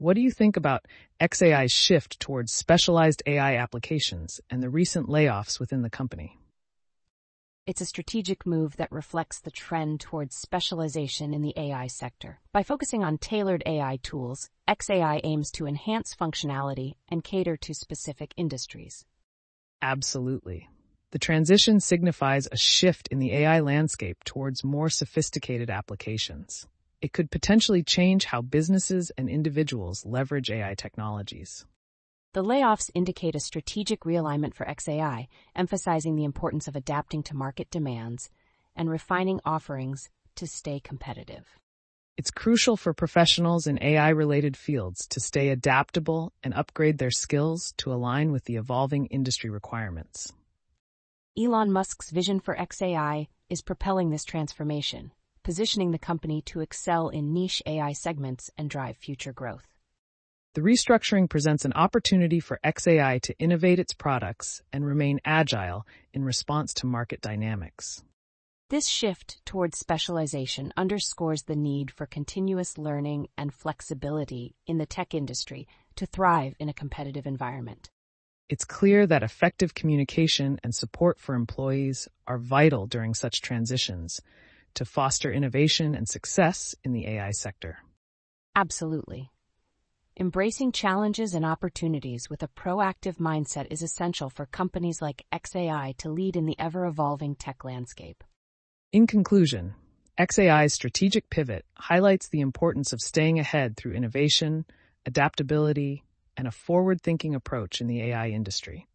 what do you think about xAI's shift towards specialized AI applications and the recent layoffs within the company? It's a strategic move that reflects the trend towards specialization in the AI sector. By focusing on tailored AI tools, xAI aims to enhance functionality and cater to specific industries. Absolutely. The transition signifies a shift in the AI landscape towards more sophisticated applications. It could potentially change how businesses and individuals leverage AI technologies. The layoffs indicate a strategic realignment for xAI, emphasizing the importance of adapting to market demands and refining offerings to stay competitive. It's crucial for professionals in AI-related fields to stay adaptable and upgrade their skills to align with the evolving industry requirements. Elon Musk's vision for xAI is propelling this transformation, positioning the company to excel in niche AI segments and drive future growth. The restructuring presents an opportunity for xAI to innovate its products and remain agile in response to market dynamics. This shift towards specialization underscores the need for continuous learning and flexibility in the tech industry to thrive in a competitive environment. It's clear that effective communication and support for employees are vital during such transitions to foster innovation and success in the AI sector. Absolutely. Embracing challenges and opportunities with a proactive mindset is essential for companies like xAI to lead in the ever-evolving tech landscape. In conclusion, xAI's strategic pivot highlights the importance of staying ahead through innovation, adaptability, and a forward-thinking approach in the AI industry.